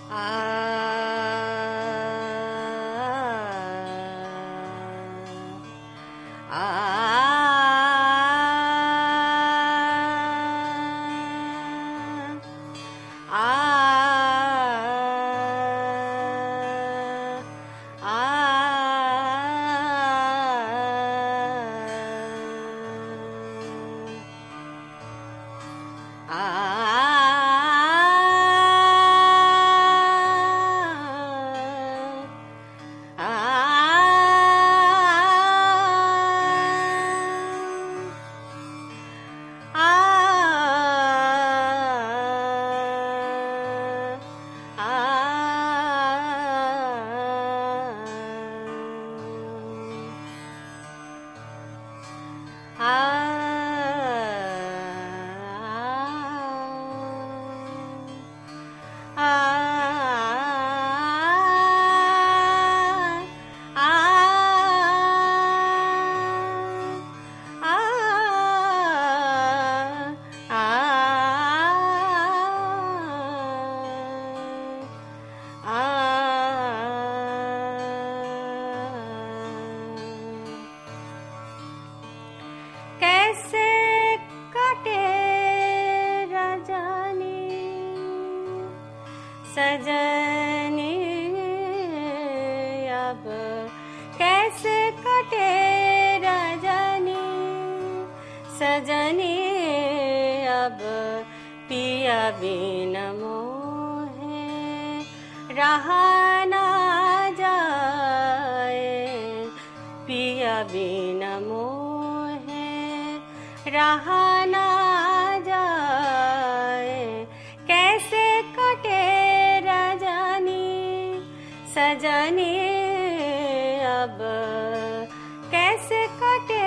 आ सजनी अब कैसे कटे रजनी सजनी अब पिया बिन मोहे रहा ना जाए पिया बिन मोहे रहा ना जाए कैसे कटे सजनी अब कैसे कटे